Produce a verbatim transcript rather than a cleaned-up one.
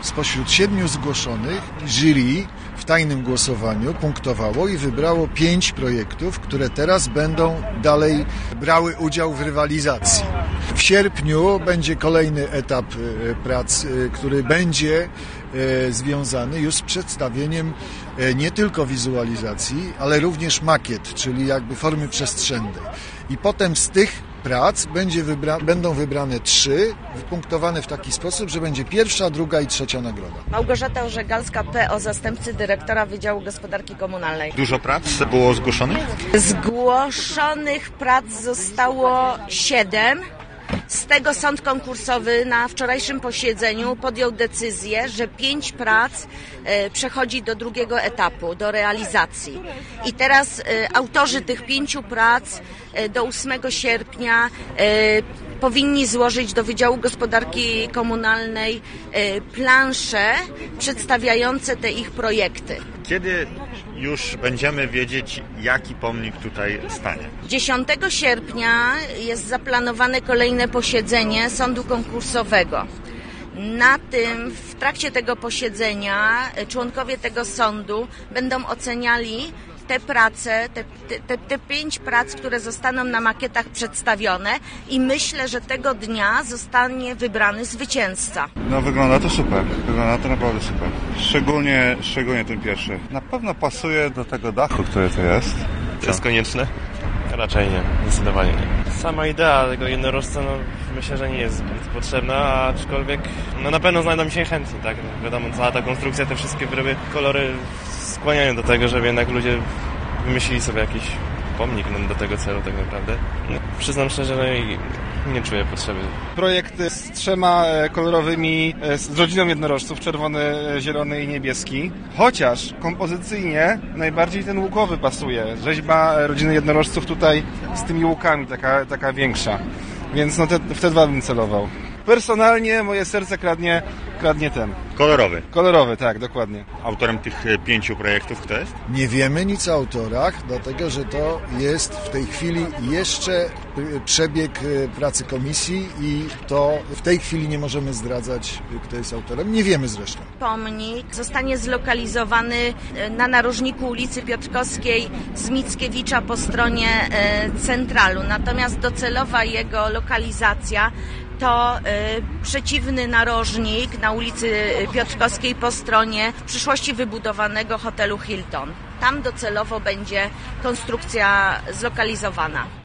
spośród siedmiu zgłoszonych jury w tajnym głosowaniu punktowało i wybrało pięć projektów, które teraz będą dalej brały udział w rywalizacji. W sierpniu będzie kolejny etap prac, który będzie związany już z przedstawieniem nie tylko wizualizacji, ale również makiet, czyli jakby formy przestrzennej. I potem z tych prac będzie wybra- będą wybrane trzy, wypunktowane w taki sposób, że będzie pierwsza, druga i trzecia nagroda. Małgorzata Orzegalska, P O, zastępcy dyrektora Wydziału Gospodarki Komunalnej. Dużo prac było zgłoszonych? Zgłoszonych prac zostało siedem. Z tego sąd konkursowy na wczorajszym posiedzeniu podjął decyzję, że pięć prac e, przechodzi do drugiego etapu, do realizacji. I teraz e, autorzy tych pięciu prac e, do ósmego sierpnia e, powinni złożyć do Wydziału Gospodarki Komunalnej e, plansze przedstawiające te ich projekty. Kiedy już będziemy wiedzieć, jaki pomnik tutaj stanie? dziesiątego sierpnia jest zaplanowane kolejne posiedzenie sądu konkursowego. Na tym, w trakcie tego posiedzenia członkowie tego sądu będą oceniali te prace, te, te, te pięć prac, które zostaną na makietach przedstawione i myślę, że tego dnia zostanie wybrany zwycięzca. No wygląda to super, wygląda to naprawdę super. Szczególnie, szczególnie ten pierwszy. Na pewno pasuje do tego dachu, który to jest. To jest konieczne? Raczej nie, zdecydowanie nie. Sama idea tego jednorożca, no myślę, że nie jest zbyt potrzebna, aczkolwiek no na pewno znajdą się chętni, tak? No, wiadomo, cała ta konstrukcja, te wszystkie wyroby, kolory skłaniają do tego, żeby jednak ludzie wymyślili sobie jakiś pomnik no, do tego celu tak naprawdę. No, przyznam szczerze, że no, nie czuję potrzeby. Projekt z trzema kolorowymi, z rodziną jednorożców, czerwony, zielony i niebieski. Chociaż kompozycyjnie najbardziej ten łukowy pasuje. Rzeźba rodziny jednorożców tutaj z tymi łukami, taka, taka większa. Więc no te, w te dwa bym celował. Personalnie moje serce kradnie, kradnie ten. Kolorowy. Kolorowy, tak, dokładnie. Autorem tych pięciu projektów kto jest? Nie wiemy nic o autorach, dlatego że to jest w tej chwili jeszcze przebieg pracy komisji i to w tej chwili nie możemy zdradzać, kto jest autorem. Nie wiemy zresztą. Pomnik zostanie zlokalizowany na narożniku ulicy Piotrkowskiej z Mickiewicza po stronie centralu. Natomiast docelowa jego lokalizacja to y, przeciwny narożnik na ulicy Piotrkowskiej po stronie w przyszłości wybudowanego hotelu Hilton. Tam docelowo będzie konstrukcja zlokalizowana.